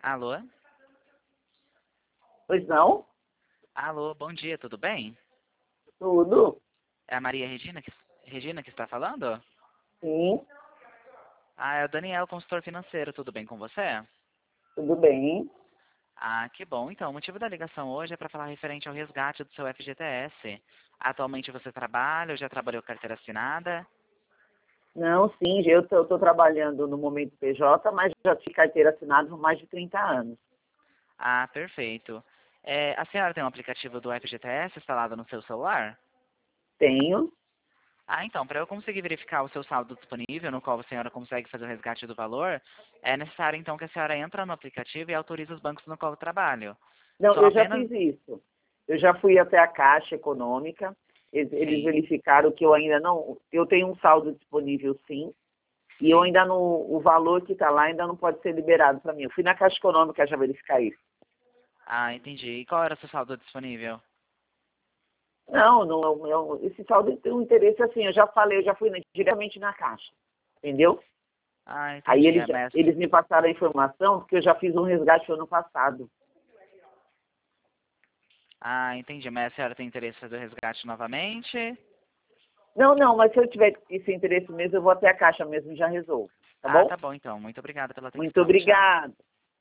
Alô? Pois não? Alô, bom dia, tudo bem? Tudo? É a Maria Regina que está falando? Sim, Ah, é o Daniel, consultor financeiro, tudo bem com você? tudo bem. Ah, que bom. Então, o motivo da ligação hoje é para falar referente ao resgate do seu FGTS. Atualmente você trabalha ou já trabalhou carteira assinada? Não, sim, eu estou trabalhando no momento PJ, mas já tive carteira assinada por mais de 30 anos. Ah, perfeito. É, a senhora tem um aplicativo do FGTS instalado no seu celular? Tenho. Ah, então, para eu conseguir verificar o seu saldo disponível, no qual a senhora consegue fazer o resgate do valor, é necessário então que a senhora entre no aplicativo e autorize os bancos no qual eu trabalho. Não, São eu já apenas... fiz isso. Eu já fui até a Caixa Econômica, eles Sim. verificaram que eu ainda não. Eu tenho um saldo disponível, sim, e eu Sim. ainda não. O valor que está lá ainda não pode ser liberado para mim. Eu fui na Caixa Econômica já verificar isso. Ah, entendi. E qual era o seu saldo disponível? Não, não, esse saldo tem um interesse assim. Eu já falei, eu já fui diretamente na Caixa, entendeu? Ah, Aí entendi. eles me passaram a informação porque eu já fiz um resgate ano passado. Ah, entendi. Mas a senhora tem interesse em fazer o resgate novamente? Não, não, mas se eu tiver esse interesse mesmo, eu vou até a Caixa mesmo e já resolvo. Tá Ah, bom? tá bom então. Muito obrigada pela Muito atenção. Tchau. obrigada.